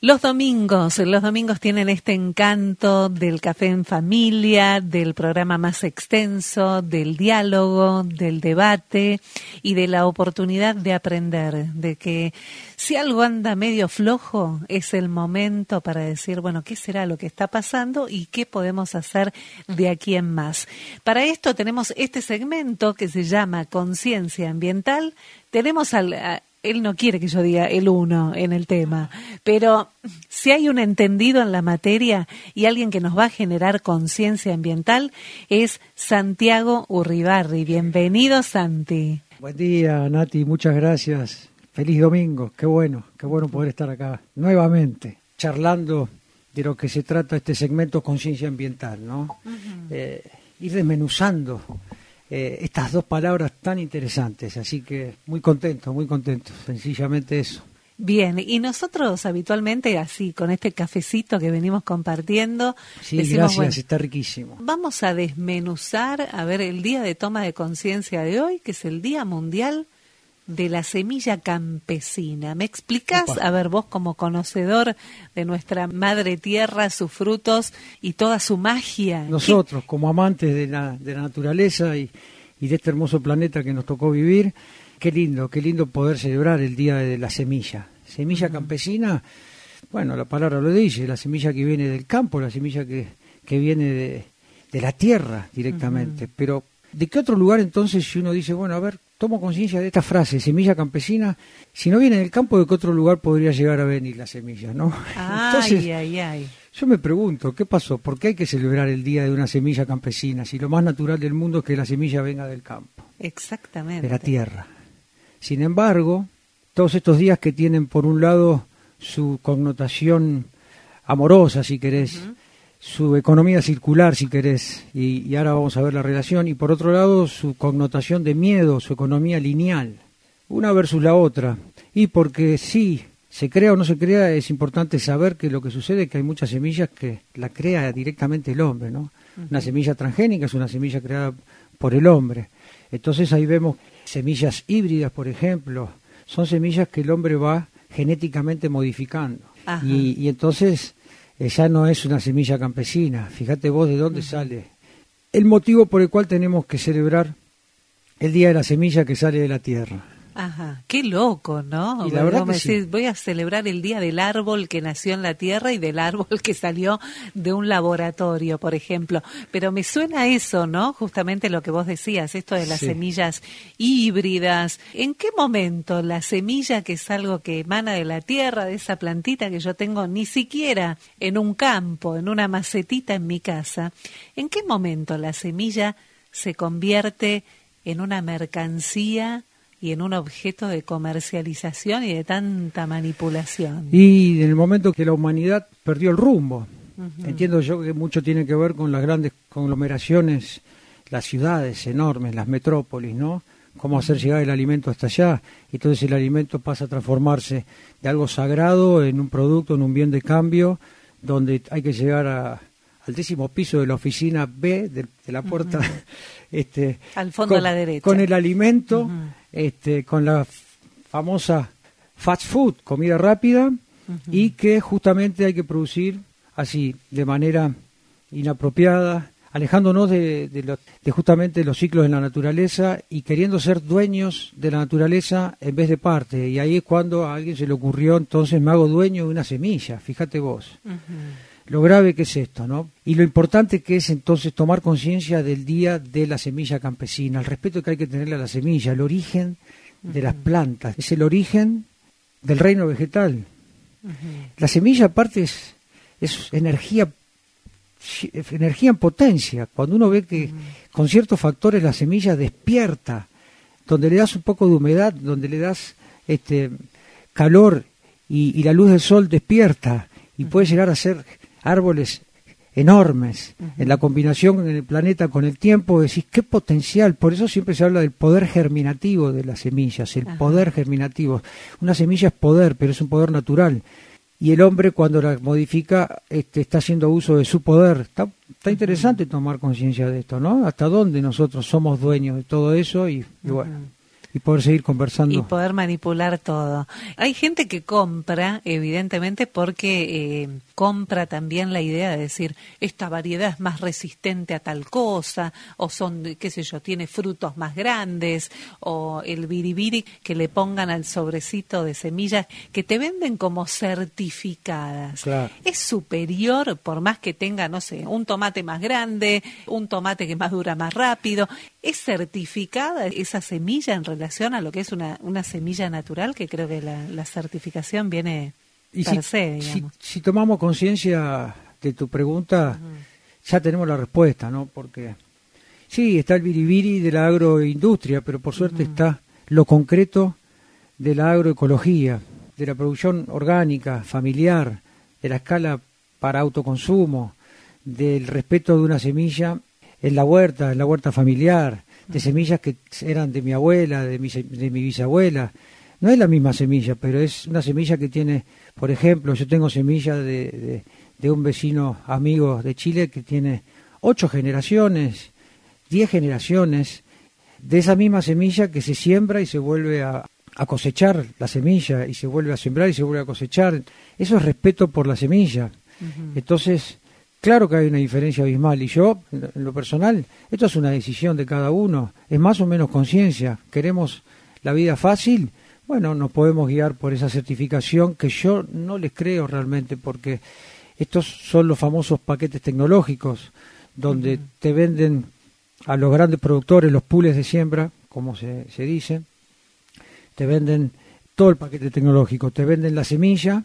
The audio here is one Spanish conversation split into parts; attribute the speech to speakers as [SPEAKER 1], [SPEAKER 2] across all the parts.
[SPEAKER 1] Los domingos tienen este encanto del café en familia, del programa más extenso, del diálogo, del debate y de la oportunidad de aprender, de que si algo anda medio flojo, es el momento para decir, bueno, ¿qué será lo que está pasando y qué podemos hacer de aquí en más? Para esto tenemos este segmento que se llama Conciencia Ambiental. Tenemos él no quiere que yo diga el uno en el tema, pero si hay un entendido en la materia y alguien que nos va a generar conciencia ambiental es Santiago Urribarri. Bienvenido, Santi.
[SPEAKER 2] Buen día, Nati, muchas gracias. Feliz domingo, qué bueno poder estar acá nuevamente, charlando de lo que se trata este segmento Conciencia Ambiental, ¿no? Uh-huh. Ir desmenuzando estas dos palabras tan interesantes, así que muy contento, sencillamente eso.
[SPEAKER 1] Bien, y nosotros habitualmente así, con este cafecito que venimos compartiendo.
[SPEAKER 2] Sí,
[SPEAKER 1] decimos,
[SPEAKER 2] gracias,
[SPEAKER 1] bueno,
[SPEAKER 2] está riquísimo.
[SPEAKER 1] Vamos a desmenuzar, a ver, el día de toma de conciencia de hoy, que es el Día Mundial de la Semilla Campesina. ¿Me explicás, a ver, vos como conocedor de nuestra madre tierra, sus frutos y toda su magia?
[SPEAKER 2] Nosotros, como amantes de la naturaleza y de este hermoso planeta que nos tocó vivir, qué lindo poder celebrar el Día de la Semilla. Semilla campesina, bueno, la palabra lo dice, la semilla que viene del campo, la semilla que viene de la tierra directamente. Pero, ¿de qué otro lugar entonces, si uno dice, bueno, a ver, tomo conciencia de esta frase, semilla campesina, si no viene del campo, ¿de qué otro lugar podría llegar a venir la semilla, no? Entonces, yo me pregunto, ¿qué pasó? ¿Por qué hay que celebrar el día de una semilla campesina si lo más natural del mundo es que la semilla venga del campo?
[SPEAKER 1] Exactamente.
[SPEAKER 2] De la tierra. Sin embargo, todos estos días que tienen por un lado su connotación amorosa, si querés, su economía circular, si querés, y ahora vamos a ver la relación, y por otro lado su connotación de miedo, su economía lineal, una versus la otra. Y porque sí, se crea o no se crea, es importante saber que lo que sucede es que hay muchas semillas que la crea directamente el hombre, ¿no? Una semilla transgénica es una semilla creada por el hombre. Entonces ahí vemos semillas híbridas, por ejemplo, son semillas que el hombre va genéticamente modificando. Y entonces ya no es una semilla campesina. Fíjate vos de dónde sale. El motivo por el cual tenemos que celebrar el Día de la Semilla que sale de la tierra.
[SPEAKER 1] Ajá, qué loco, ¿no?
[SPEAKER 2] Y la verdad que
[SPEAKER 1] sí. Voy a celebrar el día del árbol que nació en la tierra y del árbol que salió de un laboratorio, por ejemplo. Pero me suena eso, ¿no? Justamente lo que vos decías, esto de las semillas híbridas. ¿En qué momento la semilla, que es algo que emana de la tierra, de esa plantita que yo tengo ni siquiera en un campo, en una macetita en mi casa, en qué momento la semilla se convierte en una mercancía y en un objeto de comercialización y de tanta manipulación?
[SPEAKER 2] Y en el momento que la humanidad perdió el rumbo. Entiendo yo que mucho tiene que ver con las grandes conglomeraciones, las ciudades enormes, las metrópolis, ¿no? Cómo hacer llegar el alimento hasta allá. Y entonces el alimento pasa a transformarse de algo sagrado en un producto, en un bien de cambio, donde hay que llegar al 10º piso de la oficina B de la puerta,
[SPEAKER 1] al fondo a la derecha,
[SPEAKER 2] con el alimento, con la famosa fast food, comida rápida, y que justamente hay que producir así, de manera inapropiada, alejándonos de justamente los ciclos de la naturaleza y queriendo ser dueños de la naturaleza en vez de parte. Y ahí es cuando a alguien se le ocurrió, entonces me hago dueño de una semilla, fíjate vos. Lo grave que es esto, ¿no? Y lo importante que es entonces tomar conciencia del Día de la Semilla Campesina, el respeto que hay que tenerle a la semilla, el origen de las plantas, es el origen del reino vegetal. La semilla aparte es energía en potencia. Cuando uno ve que con ciertos factores la semilla despierta, donde le das un poco de humedad, donde le das calor y la luz del sol despierta y puede llegar a ser árboles enormes. En la combinación en el planeta con el tiempo, decís qué potencial. Por eso siempre se habla del poder germinativo de las semillas, el poder germinativo. Una semilla es poder, pero es un poder natural. Y el hombre, cuando la modifica, está haciendo uso de su poder. Está interesante tomar conciencia de esto, ¿no? Hasta dónde nosotros somos dueños de todo eso y bueno. y poder seguir conversando.
[SPEAKER 1] Y poder manipular todo. Hay gente que compra, evidentemente, porque compra también la idea de decir, esta variedad es más resistente a tal cosa, o son, qué sé yo, tiene frutos más grandes, o el biribiri que le pongan al sobrecito de semillas, que te venden como certificadas.
[SPEAKER 2] Claro.
[SPEAKER 1] Es superior, por más que tenga, no sé, un tomate más grande, un tomate que madura más rápido. ¿Es certificada esa semilla en relación a lo que es una semilla natural? Que creo que la certificación viene per se, digamos.
[SPEAKER 2] Si tomamos conciencia de tu pregunta, ya tenemos la respuesta, ¿no? Porque sí, está el biribiri de la agroindustria, pero por suerte está lo concreto de la agroecología, de la producción orgánica, familiar, de la escala para autoconsumo, del respeto de una semilla en la huerta familiar, de semillas que eran de mi abuela, de mi bisabuela. No es la misma semilla, pero es una semilla que tiene, por ejemplo, yo tengo semilla de un vecino amigo de Chile que tiene 8 generaciones, 10 generaciones, de esa misma semilla que se siembra y se vuelve a cosechar la semilla, y se vuelve a sembrar y se vuelve a cosechar. Eso es respeto por la semilla. Entonces, claro que hay una diferencia abismal, y yo, en lo personal, esto es una decisión de cada uno, es más o menos conciencia. ¿Queremos la vida fácil? Bueno, nos podemos guiar por esa certificación, que yo no les creo realmente, porque estos son los famosos paquetes tecnológicos, donde te venden a los grandes productores los pools de siembra, como se dice, te venden todo el paquete tecnológico, te venden la semilla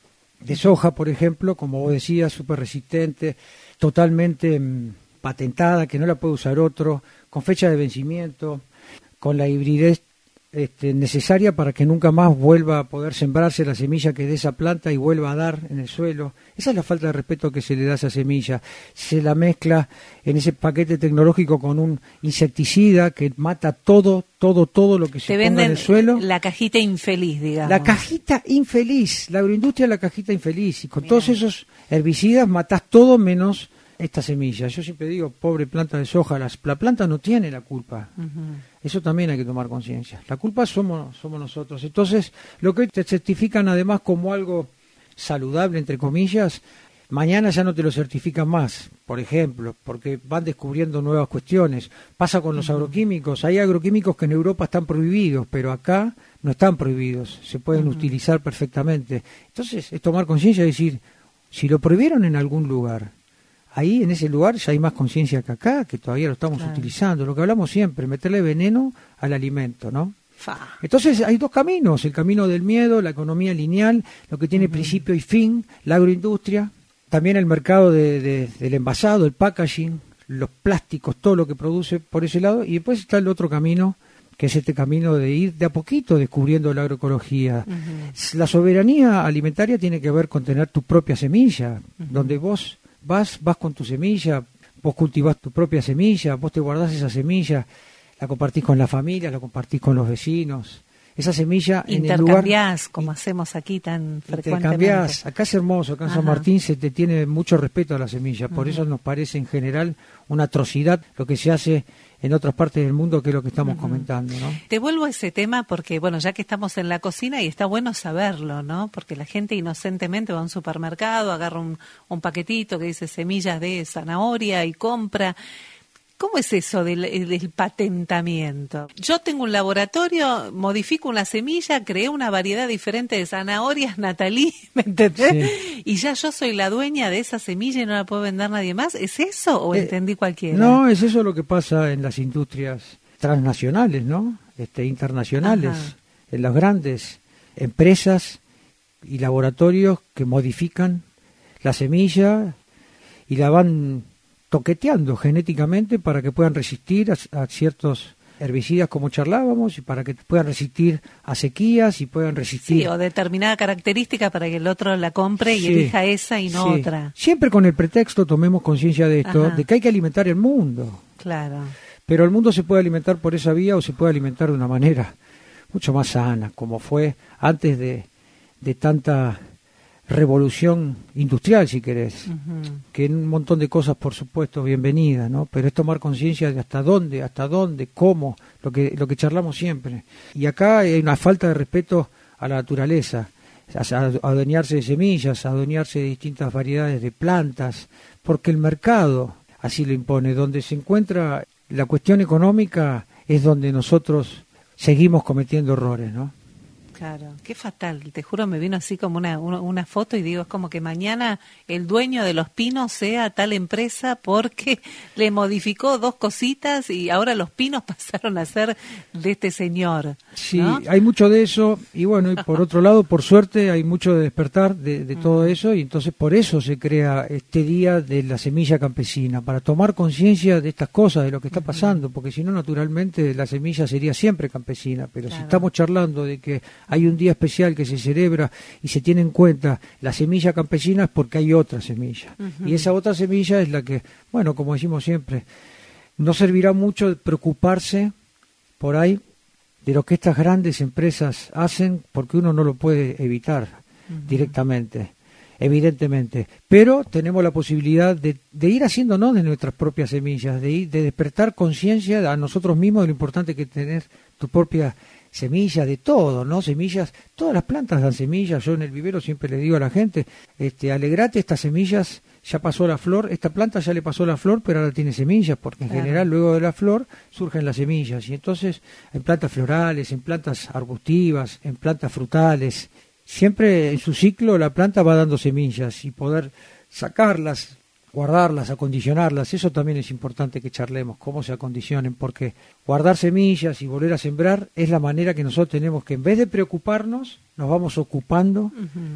[SPEAKER 2] de soja, por ejemplo, como vos decías, súper resistente, totalmente patentada, que no la puede usar otro, con fecha de vencimiento, con la hibridez necesaria para que nunca más vuelva a poder sembrarse la semilla que de esa planta y vuelva a dar en el suelo. Esa es la falta de respeto que se le da a esa semilla. Se la mezcla en ese paquete tecnológico con un insecticida que mata todo lo que se ponga en el suelo.
[SPEAKER 1] La cajita infeliz, digamos.
[SPEAKER 2] La cajita infeliz, la agroindustria es la cajita infeliz, y con todos esos herbicidas matás todo menos esta semilla. Yo siempre digo, pobre planta de soja, la planta no tiene la culpa. Eso también hay que tomar conciencia. La culpa somos nosotros. Entonces, lo que hoy te certifican además como algo saludable, entre comillas, mañana ya no te lo certifican más, por ejemplo, porque van descubriendo nuevas cuestiones. Pasa con los agroquímicos. Hay agroquímicos que en Europa están prohibidos, pero acá no están prohibidos. Se pueden utilizar perfectamente. Entonces, es tomar conciencia y decir, si lo prohibieron en algún lugar, ahí en ese lugar ya hay más conciencia que acá, que todavía lo estamos utilizando. Lo que hablamos siempre, meterle veneno al alimento, ¿no? Entonces hay dos caminos, el camino del miedo, la economía lineal, lo que tiene principio y fin, la agroindustria, también el mercado del envasado, el packaging, los plásticos, todo lo que produce por ese lado, y después está el otro camino, que es este camino de ir de a poquito descubriendo la agroecología. La soberanía alimentaria tiene que ver con tener tu propia semilla, donde vos vas con tu semilla, vos cultivás tu propia semilla, vos te guardás esa semilla, la compartís con la familia, la compartís con los vecinos. Esa semilla en el lugar...
[SPEAKER 1] Intercambiás, como hacemos aquí tan frecuentemente.
[SPEAKER 2] Intercambiás. Acá es hermoso, acá en San Martín se te tiene mucho respeto a la semilla, por eso nos parece en general una atrocidad lo que se hace en otras partes del mundo, que es lo que estamos comentando, ¿no?
[SPEAKER 1] Te vuelvo a ese tema porque, bueno, ya que estamos en la cocina y está bueno saberlo, ¿no? Porque la gente inocentemente va a un supermercado, agarra un paquetito que dice semillas de zanahoria y compra. ¿Cómo es eso del patentamiento? Yo tengo un laboratorio, modifico una semilla, creé una variedad diferente de zanahorias natalí, ¿me entendés? Sí. Y ya yo soy la dueña de esa semilla y no la puedo vender nadie más. ¿Es eso o entendí cualquiera?
[SPEAKER 2] No, es eso lo que pasa en las industrias transnacionales, ¿no? Internacionales, en las grandes empresas y laboratorios que modifican la semilla y la van toqueteando genéticamente para que puedan resistir a ciertos herbicidas, como charlábamos, y para que puedan resistir a sequías y puedan resistir...
[SPEAKER 1] Sí, o determinada característica para que el otro la compre y elija esa y no otra.
[SPEAKER 2] Siempre con el pretexto, tomemos conciencia de esto, de que hay que alimentar el mundo.
[SPEAKER 1] Claro.
[SPEAKER 2] Pero el mundo se puede alimentar por esa vía o se puede alimentar de una manera mucho más sana, como fue antes de tanta revolución industrial, si querés, que en un montón de cosas, por supuesto, bienvenidas, ¿no? Pero es tomar conciencia de hasta dónde, cómo, lo que charlamos siempre. Y acá hay una falta de respeto a la naturaleza, a adueñarse de semillas, a adueñarse de distintas variedades de plantas, porque el mercado así lo impone. Donde se encuentra la cuestión económica es donde nosotros seguimos cometiendo errores, ¿no?
[SPEAKER 1] Claro, qué fatal, te juro, me vino así como una foto y digo, es como que mañana el dueño de Los Pinos sea tal empresa porque le modificó 2 cositas y ahora Los Pinos pasaron a ser de este señor,
[SPEAKER 2] Sí,
[SPEAKER 1] ¿no?
[SPEAKER 2] hay mucho de eso y bueno, y por otro lado, por suerte, hay mucho de despertar de todo eso y entonces por eso se crea este día de la semilla campesina, para tomar conciencia de estas cosas, de lo que está pasando, porque si no, naturalmente, la semilla sería siempre campesina, pero
[SPEAKER 1] Claro.
[SPEAKER 2] si estamos charlando de que hay un día especial que se celebra y se tiene en cuenta la semilla campesina es porque hay otra semilla. Y esa otra semilla es la que, bueno, como decimos siempre, no servirá mucho preocuparse por ahí de lo que estas grandes empresas hacen porque uno no lo puede evitar directamente, evidentemente. Pero tenemos la posibilidad de ir haciéndonos de nuestras propias semillas, de despertar conciencia a nosotros mismos de lo importante que es tener tu propia semillas, de todo, ¿no? Semillas, todas las plantas dan semillas. Yo en el vivero siempre le digo a la gente, alegrate, estas semillas, ya pasó la flor, esta planta ya le pasó la flor, pero ahora tiene semillas, porque en general luego de la flor surgen las semillas. Y entonces en plantas florales, en plantas arbustivas, en plantas frutales, siempre en su ciclo la planta va dando semillas y poder sacarlas, guardarlas, acondicionarlas, eso también es importante que charlemos, cómo se acondicionen, porque guardar semillas y volver a sembrar es la manera que nosotros tenemos que, en vez de preocuparnos, nos vamos ocupando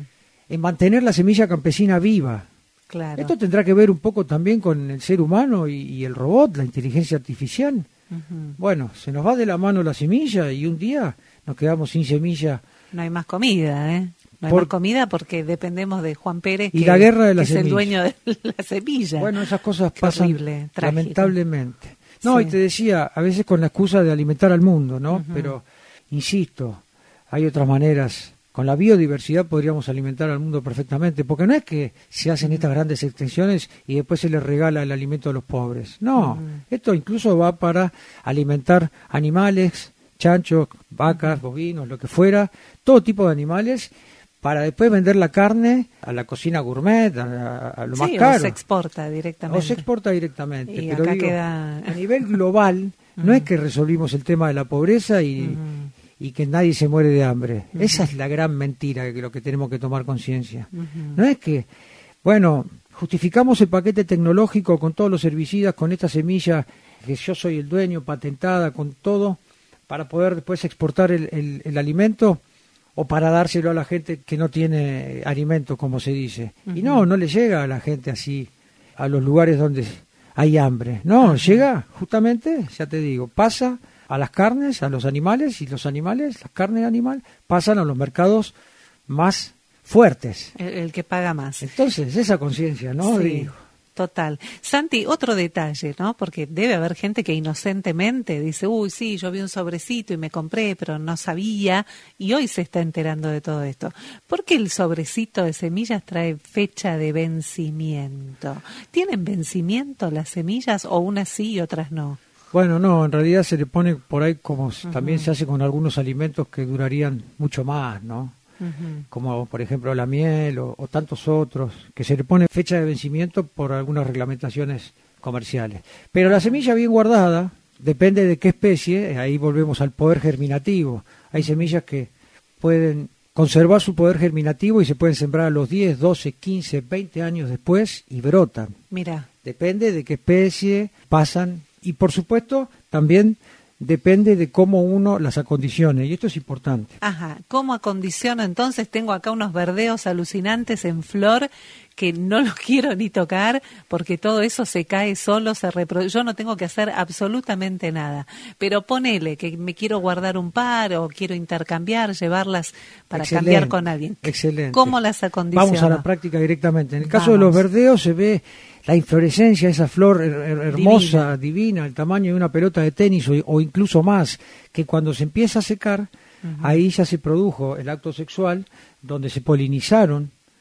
[SPEAKER 2] en mantener la semilla campesina viva.
[SPEAKER 1] Claro.
[SPEAKER 2] Esto tendrá que ver un poco también con el ser humano y el robot, la inteligencia artificial. Bueno, se nos va de la mano la semilla y un día nos quedamos sin semilla.
[SPEAKER 1] No hay más comida, ¿eh? No hay más comida porque dependemos de Juan Pérez,
[SPEAKER 2] y la guerra de la
[SPEAKER 1] que es el
[SPEAKER 2] semilla.
[SPEAKER 1] dueño de la semilla.
[SPEAKER 2] Bueno, esas cosas
[SPEAKER 1] Qué
[SPEAKER 2] pasan
[SPEAKER 1] horrible, trágico.
[SPEAKER 2] lamentablemente. No,
[SPEAKER 1] Sí.
[SPEAKER 2] y te decía, a veces con la excusa de alimentar al mundo, ¿no? Pero, insisto, hay otras maneras. Con la biodiversidad podríamos alimentar al mundo perfectamente, porque no es que se hacen estas grandes extensiones y después se les regala el alimento a los pobres. No, esto incluso va para alimentar animales, chanchos, vacas, bovinos, lo que fuera, todo tipo de animales, para después vender la carne a la cocina gourmet, a lo más caro.
[SPEAKER 1] O se exporta directamente.
[SPEAKER 2] O se exporta directamente.
[SPEAKER 1] Y
[SPEAKER 2] pero
[SPEAKER 1] acá
[SPEAKER 2] digo,
[SPEAKER 1] queda...
[SPEAKER 2] a nivel global, no es que resolvimos el tema de la pobreza y que nadie se muere de hambre. Esa es la gran mentira de lo que tenemos que tomar conciencia. No es que, bueno, justificamos el paquete tecnológico con todos los herbicidas, con esta semilla que yo soy el dueño, patentada, con todo, para poder después exportar el alimento, o para dárselo a la gente que no tiene alimento, como se dice. Y no le llega a la gente así, a los lugares donde hay hambre. No, llega justamente, ya te digo, pasa a las carnes, a los animales, y los animales, la carne animal, pasan a los mercados más fuertes.
[SPEAKER 1] El que paga más.
[SPEAKER 2] Entonces, esa conciencia, ¿no?
[SPEAKER 1] Sí.
[SPEAKER 2] Digo.
[SPEAKER 1] Total. Santi, otro detalle, ¿no? Porque debe haber gente que inocentemente dice, uy, sí, yo vi un sobrecito y me compré, pero no sabía, y hoy se está enterando de todo esto. ¿Por qué el sobrecito de semillas trae fecha de vencimiento? ¿Tienen vencimiento las semillas o unas sí y otras no?
[SPEAKER 2] Bueno, no, en realidad se le pone por ahí como también se hace con algunos alimentos que durarían mucho más, ¿no? Como por ejemplo la miel o tantos otros, que se le pone fecha de vencimiento por algunas reglamentaciones comerciales. Pero la semilla bien guardada, depende de qué especie, ahí volvemos al poder germinativo. Hay semillas que pueden conservar su poder germinativo y se pueden sembrar a los 10, 12, 15, 20 años después y brotan.
[SPEAKER 1] Mira.
[SPEAKER 2] Depende de qué especie pasan y por supuesto también depende de cómo uno las acondicione, y esto es importante.
[SPEAKER 1] Ajá, ¿cómo acondiciono? Entonces tengo acá unos verdeos alucinantes en flor que no los quiero ni tocar porque todo eso se cae solo, se reproduce. Yo no tengo que hacer absolutamente nada, pero ponele que me quiero guardar un par o quiero intercambiar, llevarlas para cambiar con alguien.
[SPEAKER 2] Excelente.
[SPEAKER 1] ¿Cómo las acondiciono?
[SPEAKER 2] Vamos a la práctica directamente. En el caso de los verdeos se ve la inflorescencia, esa flor hermosa, divina, el tamaño de una pelota de tenis o incluso más, que cuando se empieza a secar, ahí ya se produjo el acto sexual, donde se polinizaron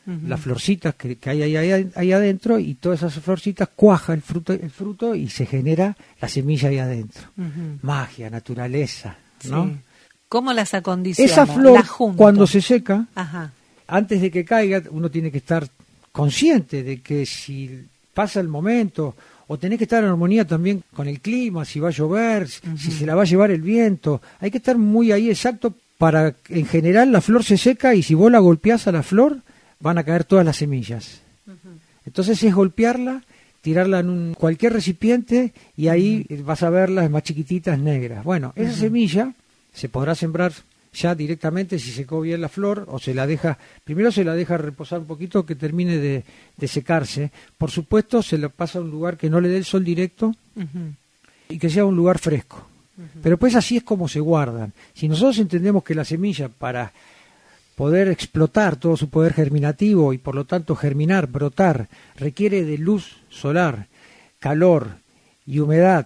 [SPEAKER 2] las florcitas que hay ahí adentro, y todas esas florcitas cuaja el fruto y se genera la semilla ahí adentro. Magia, naturaleza, ¿no?
[SPEAKER 1] Sí. ¿Cómo las acondiciona?
[SPEAKER 2] Esa flor, cuando se seca, antes de que caiga, uno tiene que estar consciente de que si pasa el momento, o tenés que estar en armonía también con el clima, si va a llover, si se la va a llevar el viento, hay que estar muy ahí exacto para, en general, la flor se seca y si vos la golpeás a la flor, van a caer todas las semillas. Entonces es golpearla, tirarla en cualquier recipiente y ahí vas a verlas más chiquititas, negras. Bueno, esa semilla se podrá sembrar ya directamente si secó bien la flor, o primero se la deja reposar un poquito que termine de secarse. Por supuesto se la pasa a un lugar que no le dé el sol directo y que sea un lugar fresco. Pero pues así es como se guardan. Si nosotros entendemos que la semilla, para poder explotar todo su poder germinativo y por lo tanto germinar, brotar, requiere de luz solar, calor y humedad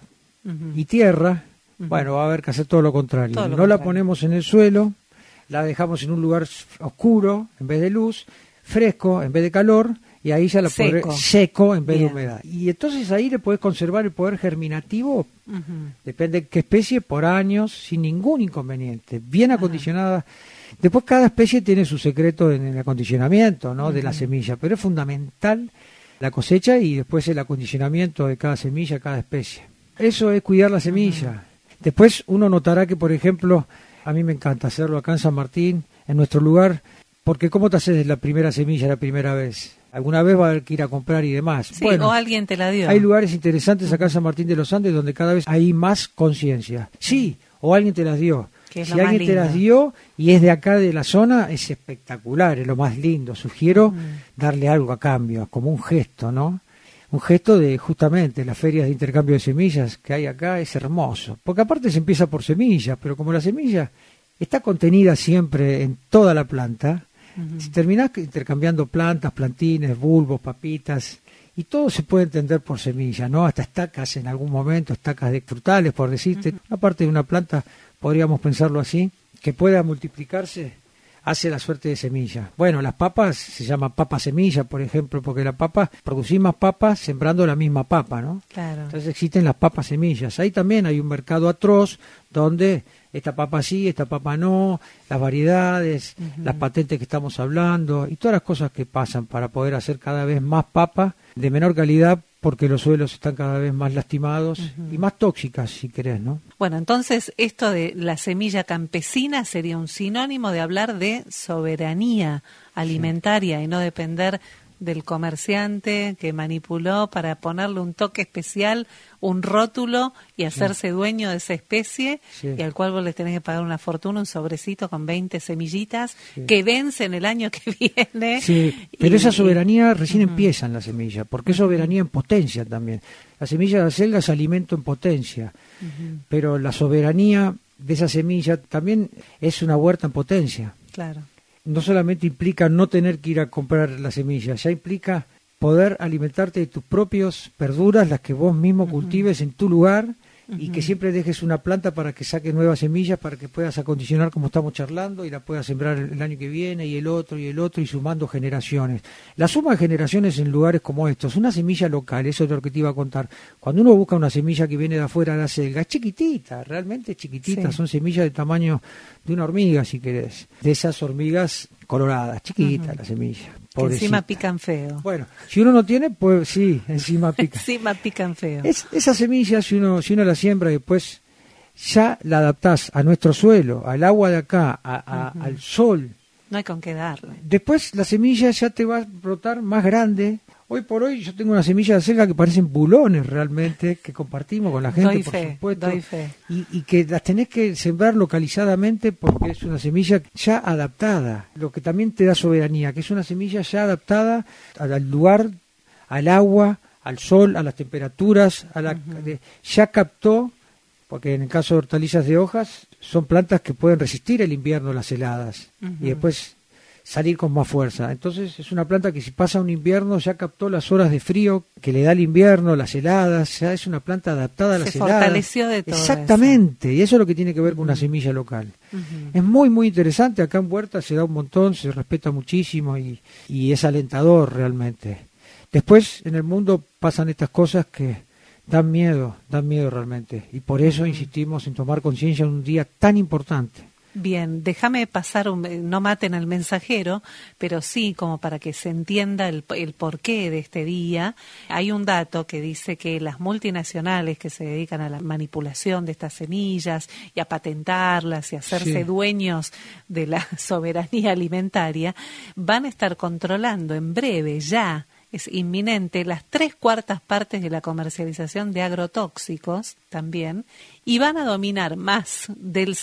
[SPEAKER 2] y tierra, bueno, va a haber que hacer todo lo contrario. La ponemos en el suelo, la dejamos en un lugar oscuro en vez de luz, fresco en vez de calor, y ahí ya la seco en vez de humedad. Y entonces ahí le podés conservar el poder germinativo, depende de qué especie, por años, sin ningún inconveniente, bien acondicionada. Después cada especie tiene su secreto en el acondicionamiento, ¿no? De la semilla, pero es fundamental la cosecha y después el acondicionamiento de cada semilla, cada especie. Eso es cuidar la semilla. Después uno notará que, por ejemplo, a mí me encanta hacerlo acá en San Martín, en nuestro lugar, porque ¿cómo te haces la primera semilla la primera vez? Alguna vez va a haber que ir a comprar y demás.
[SPEAKER 1] Sí, bueno, o alguien te la dio.
[SPEAKER 2] Hay lugares interesantes acá en San Martín de los Andes donde cada vez hay más conciencia. Sí, o alguien te las dio. Si alguien te las dio y es de acá de la zona, es espectacular, es lo más lindo. Sugiero darle algo a cambio, como un gesto, ¿no? Un gesto de justamente las ferias de intercambio de semillas que hay acá, es hermoso. Porque aparte se empieza por semillas, pero como la semilla está contenida siempre en toda la planta, si terminás intercambiando plantas, plantines, bulbos, papitas, y todo se puede entender por semilla, ¿no? Hasta estacas en algún momento, estacas de frutales, por decirte. Aparte de una planta, podríamos pensarlo así, que pueda multiplicarse, hace la suerte de semilla. Bueno, las papas se llama papa semilla, por ejemplo, porque la papa, producís más papas sembrando la misma papa, ¿no?
[SPEAKER 1] Claro.
[SPEAKER 2] Entonces existen las papas semillas. Ahí también hay un mercado atroz donde esta papa sí, esta papa no, las variedades, las patentes que estamos hablando y todas las cosas que pasan para poder hacer cada vez más papa de menor calidad, porque los suelos están cada vez más lastimados y más tóxicas, si querés, ¿no?
[SPEAKER 1] Bueno, entonces esto de la semilla campesina sería un sinónimo de hablar de soberanía alimentaria y no depender del comerciante que manipuló para ponerle un toque especial, un rótulo y hacerse dueño de esa especie y al cual vos le tenés que pagar una fortuna, un sobrecito con 20 semillitas que vencen el año que viene.
[SPEAKER 2] Sí, pero esa soberanía recién empieza en la semilla, porque es soberanía en potencia también. La semilla de acelga es alimento en potencia, pero la soberanía de esa semilla también es una huerta en potencia.
[SPEAKER 1] Claro.
[SPEAKER 2] No solamente implica no tener que ir a comprar la semilla, ya implica poder alimentarte de tus propias verduras, las que vos mismo cultives en tu lugar y que siempre dejes una planta para que saque nuevas semillas, para que puedas acondicionar como estamos charlando y la puedas sembrar el año que viene y el otro y sumando generaciones. La suma de generaciones en lugares como estos, una semilla local, eso es lo que te iba a contar. Cuando uno busca una semilla que viene de afuera de la selga, es chiquitita, realmente chiquitita, son semillas del tamaño de una hormiga, si querés, de esas hormigas coloradas, chiquita la semilla.
[SPEAKER 1] Que encima pican feo.
[SPEAKER 2] Bueno, si uno no tiene, pues sí, encima pican.
[SPEAKER 1] Encima pican feo.
[SPEAKER 2] Esa semilla, si uno la siembra y después ya la adaptás a nuestro suelo, al agua de acá, al sol.
[SPEAKER 1] No hay con qué darle.
[SPEAKER 2] Después la semilla ya te va a brotar más grande. Hoy por hoy yo tengo una semilla de acelga que parecen bulones realmente, que compartimos con la gente, supuesto.
[SPEAKER 1] Doy fe.
[SPEAKER 2] Y que las tenés que sembrar localizadamente porque es una semilla ya adaptada. Lo que también te da soberanía, que es una semilla ya adaptada al lugar, al agua, al sol, a las temperaturas, ya captó, porque en el caso de hortalizas de hojas, son plantas que pueden resistir el invierno, las heladas, y después salir con más fuerza. Entonces es una planta que si pasa un invierno ya captó las horas de frío que le da el invierno, las heladas, ya es una planta adaptada a las heladas. Se
[SPEAKER 1] fortaleció de todo.
[SPEAKER 2] Exactamente, y eso es lo que tiene que ver con una semilla local. Es muy, muy interesante. Acá en Huerta se da un montón, se respeta muchísimo y es alentador realmente. Después en el mundo pasan estas cosas que dan miedo realmente. Y por eso insistimos en tomar conciencia en un día tan importante.
[SPEAKER 1] Bien, déjame pasar, no maten al mensajero, pero sí como para que se entienda el porqué de este día. Hay un dato que dice que las multinacionales que se dedican a la manipulación de estas semillas y a patentarlas y a hacerse dueños de la soberanía alimentaria, van a estar controlando en breve ya, es inminente, las 3/4 partes de la comercialización de agrotóxicos también, y van a dominar más del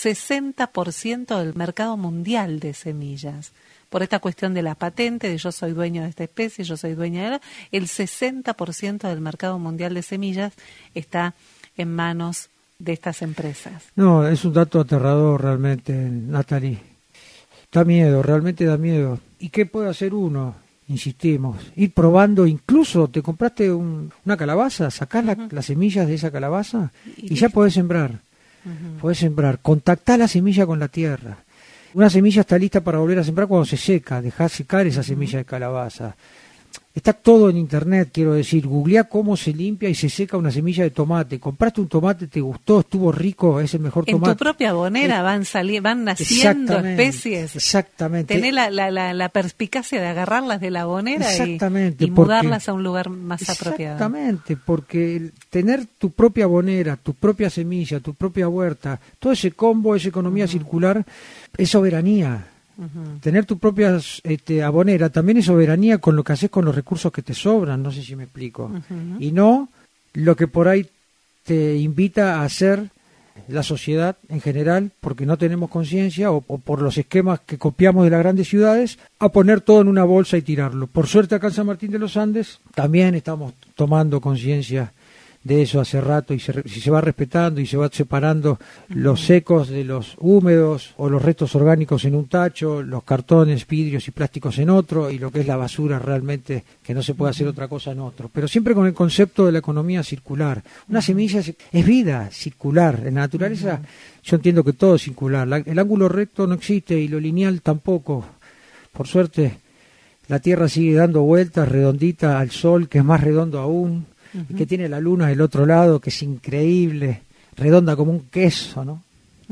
[SPEAKER 1] 60% del mercado mundial de semillas. Por esta cuestión de la patente, de yo soy dueño de esta especie, yo soy dueño de la... El 60% del mercado mundial de semillas está en manos de estas empresas.
[SPEAKER 2] No, es un dato aterrador realmente, Natalie. Da miedo, realmente da miedo. ¿Y qué puede hacer uno? Insistimos, ir probando, incluso te compraste una calabaza, sacás las semillas de esa calabaza y ya podés sembrar. Podés sembrar, contactá la semilla con la tierra. Una semilla está lista para volver a sembrar cuando se seca, dejá secar esa semilla de calabaza. Está todo en internet, quiero decir, googleá cómo se limpia y se seca una semilla de tomate. Compraste un tomate, te gustó, estuvo rico, es el mejor tomate.
[SPEAKER 1] En tu propia abonera van naciendo especies.
[SPEAKER 2] Exactamente.
[SPEAKER 1] Tenés la perspicacia de agarrarlas de la abonera y
[SPEAKER 2] porque,
[SPEAKER 1] mudarlas a un lugar más apropiado.
[SPEAKER 2] Exactamente, porque tener tu propia abonera, tu propia semilla, tu propia huerta, todo ese combo, esa economía circular, es soberanía. Tener tu propia abonera también es soberanía con lo que haces con los recursos que te sobran, no sé si me explico. Y no lo que por ahí te invita a hacer la sociedad en general, porque no tenemos conciencia o por los esquemas que copiamos de las grandes ciudades, a poner todo en una bolsa y tirarlo. Por suerte acá en San Martín de los Andes también estamos tomando conciencia de eso hace rato y se va respetando y se va separando los secos de los húmedos o los restos orgánicos en un tacho, los cartones, vidrios y plásticos en otro y lo que es la basura realmente que no se puede hacer otra cosa en otro, pero siempre con el concepto de la economía circular. Una semilla es vida circular, en la naturaleza yo entiendo que todo es circular, el ángulo recto no existe y lo lineal tampoco, por suerte la Tierra sigue dando vueltas redondita al Sol que es más redondo aún, y que tiene la luna del otro lado, que es increíble, redonda como un queso, ¿no?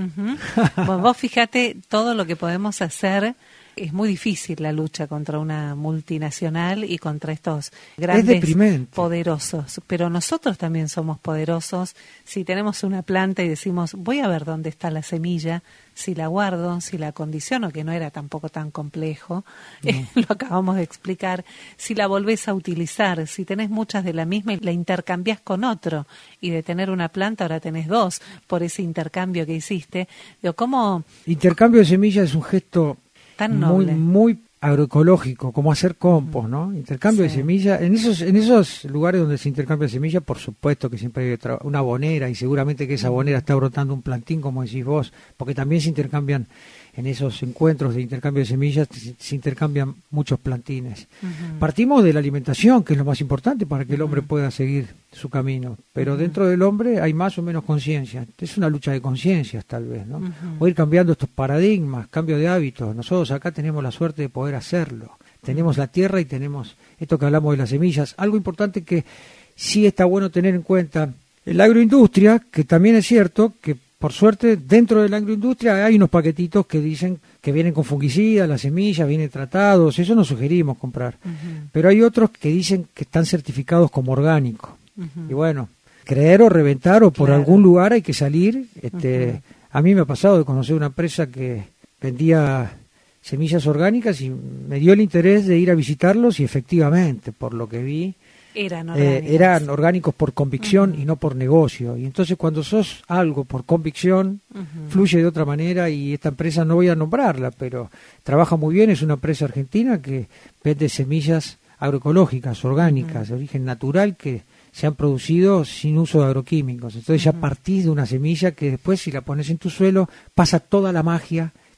[SPEAKER 1] Bueno, vos fíjate todo lo que podemos hacer. Es muy difícil la lucha contra una multinacional y contra estos grandes poderosos, pero nosotros también somos poderosos si tenemos una planta y decimos voy a ver dónde está la semilla, si la guardo, si la acondiciono, que no era tampoco tan complejo, lo acabamos de explicar, si la volvés a utilizar, si tenés muchas de la misma y la intercambiás con otro, y de tener una planta ahora tenés dos por ese intercambio que hiciste. Digo, ¿cómo?
[SPEAKER 2] Intercambio de semillas es un gesto
[SPEAKER 1] tan noble,
[SPEAKER 2] muy agroecológico, como hacer compost, ¿no? Intercambio de semillas, en esos lugares donde se intercambia semillas, por supuesto que siempre hay una abonera y seguramente que esa abonera está brotando un plantín, como decís vos, porque también se intercambian en esos encuentros de intercambio de semillas, se intercambian muchos plantines. Partimos de la alimentación, que es lo más importante para que el hombre pueda seguir su camino, pero dentro del hombre hay más o menos conciencia. Es una lucha de conciencias tal vez, ¿no? O ir cambiando estos paradigmas, cambio de hábitos. Nosotros acá tenemos la suerte de poder hacerlo. Tenemos la tierra y tenemos esto que hablamos de las semillas. Algo importante que sí está bueno tener en cuenta, la agroindustria, que también es cierto que por suerte, dentro de la agroindustria hay unos paquetitos que dicen que vienen con fungicidas, las semillas, vienen tratados, eso no sugerimos comprar. Pero hay otros que dicen que están certificados como orgánicos. Y bueno, creer o reventar o por algún lugar hay que salir. A mí me ha pasado de conocer una empresa que vendía semillas orgánicas y me dio el interés de ir a visitarlos y efectivamente, por lo que vi, eran orgánicos por convicción y no por negocio. Y entonces cuando sos algo por convicción, fluye de otra manera y esta empresa no voy a nombrarla, pero trabaja muy bien, es una empresa argentina que vende semillas agroecológicas, orgánicas, de origen natural, que se han producido sin uso de agroquímicos. Entonces ya partís de una semilla que después si la pones en tu suelo pasa toda la magia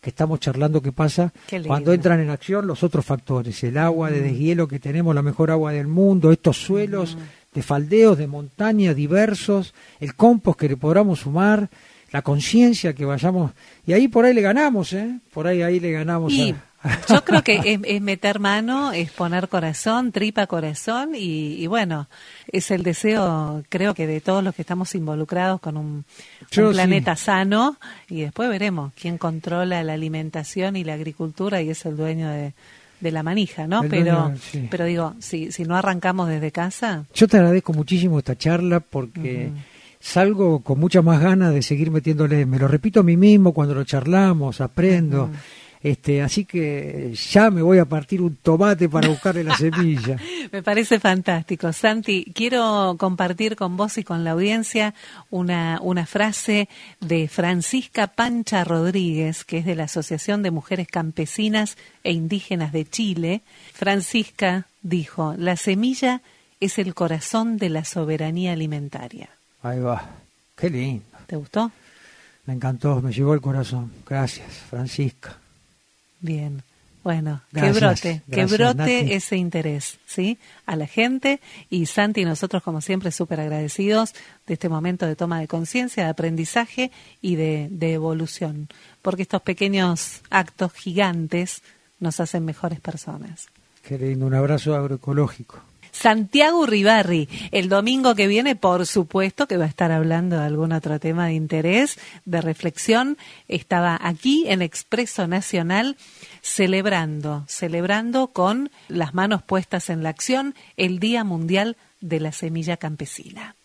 [SPEAKER 2] que estamos charlando que pasa cuando entran en acción los otros factores, el agua de deshielo que tenemos, la mejor agua del mundo, estos suelos de faldeos, de montaña diversos, el compost que le podamos sumar, la conciencia que vayamos, y ahí por ahí le ganamos, por ahí le ganamos.
[SPEAKER 1] Yo creo que es meter mano, es poner corazón, tripa corazón y bueno, es el deseo, creo que de todos los que estamos involucrados con un planeta sano, y después veremos quién controla la alimentación y la agricultura y es el dueño de la manija, ¿no? Pero digo, si no arrancamos desde casa.
[SPEAKER 2] Yo te agradezco muchísimo esta charla porque salgo con muchas más ganas de seguir metiéndole, me lo repito a mí mismo cuando lo charlamos, aprendo. Así que ya me voy a partir un tomate para buscarle la semilla.
[SPEAKER 1] Me parece fantástico. Santi, quiero compartir con vos y con la audiencia una frase de Francisca Pancha Rodríguez, que es de la Asociación de Mujeres Campesinas e Indígenas de Chile. Francisca dijo: la semilla es el corazón de la soberanía alimentaria.
[SPEAKER 2] Ahí va. Qué lindo.
[SPEAKER 1] ¿Te gustó?
[SPEAKER 2] Me encantó, me llegó al corazón. Gracias, Francisca.
[SPEAKER 1] Bien, bueno,
[SPEAKER 2] gracias,
[SPEAKER 1] que brote
[SPEAKER 2] Nati.
[SPEAKER 1] Ese interés, ¿sí? A la gente, y Santi y nosotros como siempre súper agradecidos de este momento de toma de conciencia, de aprendizaje y de evolución, porque estos pequeños actos gigantes nos hacen mejores personas.
[SPEAKER 2] Qué lindo, un abrazo agroecológico.
[SPEAKER 1] Santiago Uribarri, el domingo que viene, por supuesto que va a estar hablando de algún otro tema de interés, de reflexión. Estaba aquí en Expreso Nacional celebrando con las manos puestas en la acción el Día Mundial de la Semilla Campesina.